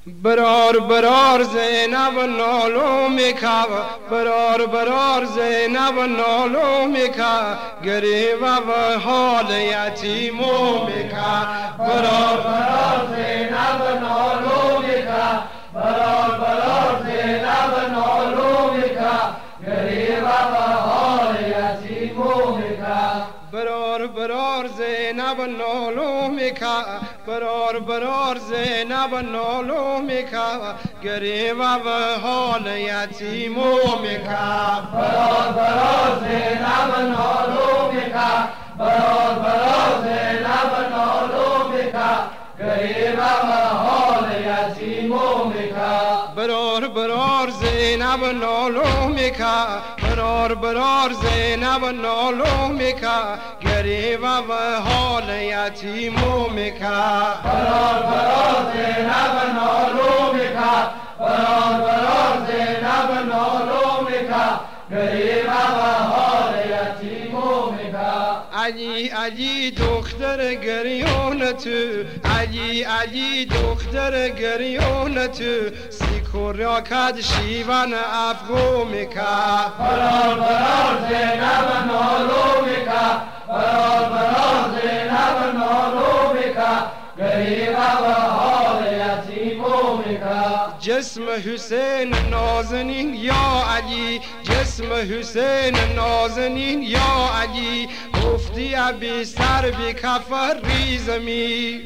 برار برار زینب نالو میکا برار برار زینب نالو میکا گریب و حال یتیمو میکا برار برار زینب نالو میکا برار برار زینب نالو میکا گریب و حال یتیمو میکا برار برار زینب نالو میکا برار برار زینب نالو میکا گریب و حال یتیمو میکا برار برار زینب نالو میکا برار برار زینب نالو میکا گریب و حال یتیمو میکا برار برار زینب نالو میکا برار برار زینب نالو میکا گریب و حال یتیمو میکا برار برار زینب نالو میکا برار برار زینب نالو میکا گریب و حال یتیمو میکا علی علی دختر گریون تو علی علی دختر گریون تو سیکوریا کد شیون افغو میکا برار برار زینب نالو میکا برار برار زینب نالو میکا گریب و حال یتیمو میکا جسم حسین نازنین یا علی جسم حسین نازنین یا علی افتی بی سر بی کفر ریزمی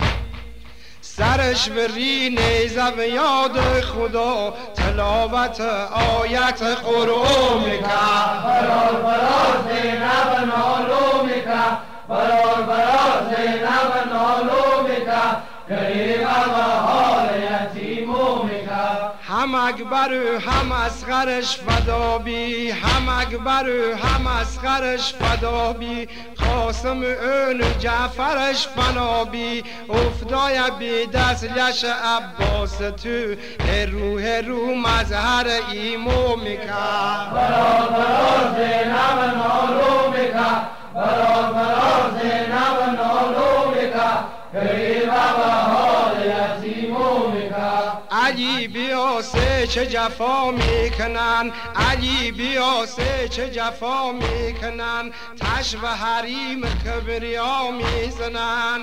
سرش بری نیزه و یاد خدا تلاوت آیت قرآن میکا برار برار زینب نالو میکا برار برار زینب نالو میکا گریب و حال یتیمو میکا هم اکبر و هم اصغرش فدا بی هم اکبر و هم اصغرش فدا بی قاسم اون جعفرش فنا بی افتای بی دست لش عباس تو هر رو مظهر ایمو میکا برار برار زینب نالو میکا برار برار زینب نالو میکا گریب و حال یتیمو میکا علی بیاسه چه جفا میکنن علی بیاسه چه جفا میکنن تش و حریم کبریا میزنن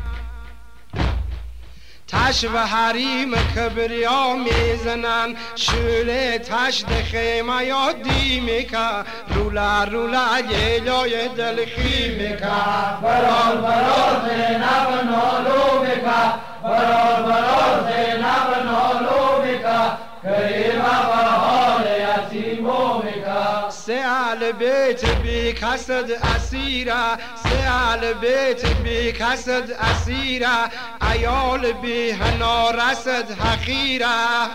تش و حریم کبریا میزنن شوله تش ده خیمه یادی میکا رولا رولا یلای دلخی میکا برار برار زینب نالو میکا برار برار زینب نالو میکا گریب و حال یتیمو میکا سه بیت بی کسد اسیره سه بیت بی کسد اسیره ایال بی هنا رسد حقیره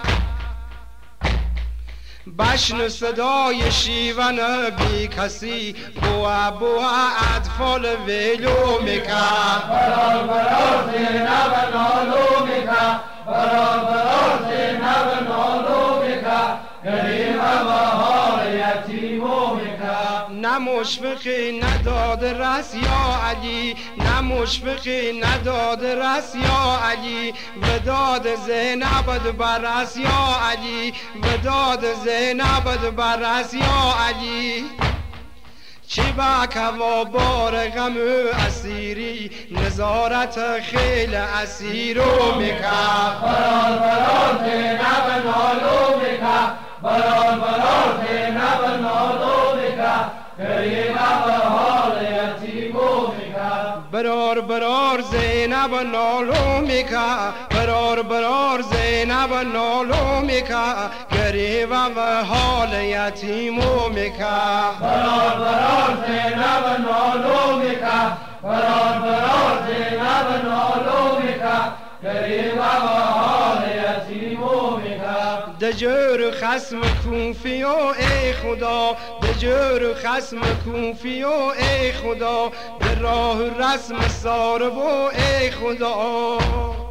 بشن صدای شیون بی کسی بوا اطفال ویلو میکا برار برار زینب نالو میکا برار برار زینب نالو میکا گریب و حال یتیمو میکا نه مشفقی نداد رس یا علی نه مشفقی نداد رس یا علی وداد زینب برس یا علی وداد زینب برس یا علی چی باکه و بار غم اسیری نظارت خیل اسیرو میکا برار برار زینب نالو میکا برار برار زینب نالو میکا گریب و حال یتیمو میکا برار برار زینب نالو میکا برار برار زینب نالو میکا گریب و حال یتیمو میکا برار برار زینب نالو میکا برار برار زینب نالو میکا گریب و حال یتیمو میکا دجور خسم کوفی و ای خدا دجور خسم کوفی و ای خدا به راه رسم سارب و ای خدا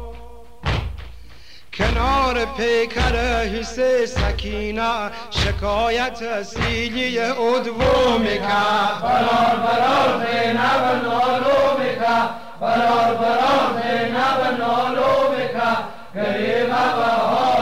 کنار پیکر حسین سکینه شکایت سیلی ادوو میکا برار برار زینب نالو میکا برار برار زینب نالو میکا گریب و حال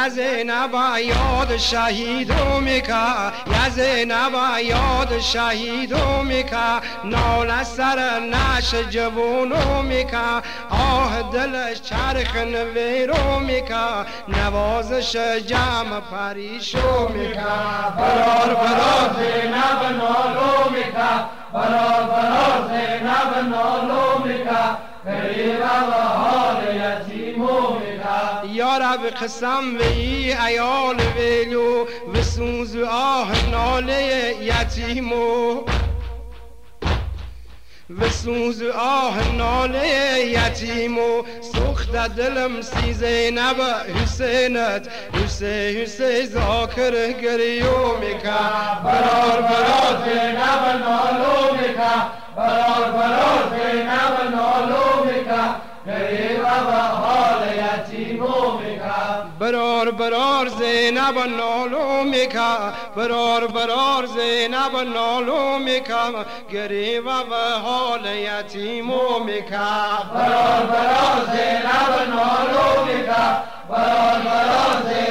یا زینب یاد شهیدو میکا یا زینب یاد شهیدو میکا نال سر نش جوونو میکا آه دلش چرخ نویرو میکا نوازش جمع پریشو میکا برار برار زینب نالو میکا برار برار زینب نالو میکا غریب و حال یتیمو میکا یا رب قسم وی ایال ویلو و سوز آه ناله یتیمو و سوز آه ناله یتیمو سخت دلم سی زینب حسینت حسین ذاکر گریو میکا برار برار زینب نالو میکا برار برار زینب نالو میکا غریب و حال یتیمو میکا برار برار زینب نالو میکا برار برار زینب نالو میکا گریب و حال یتیمو میکا برار برار زینب نالو میکا برار برار زینب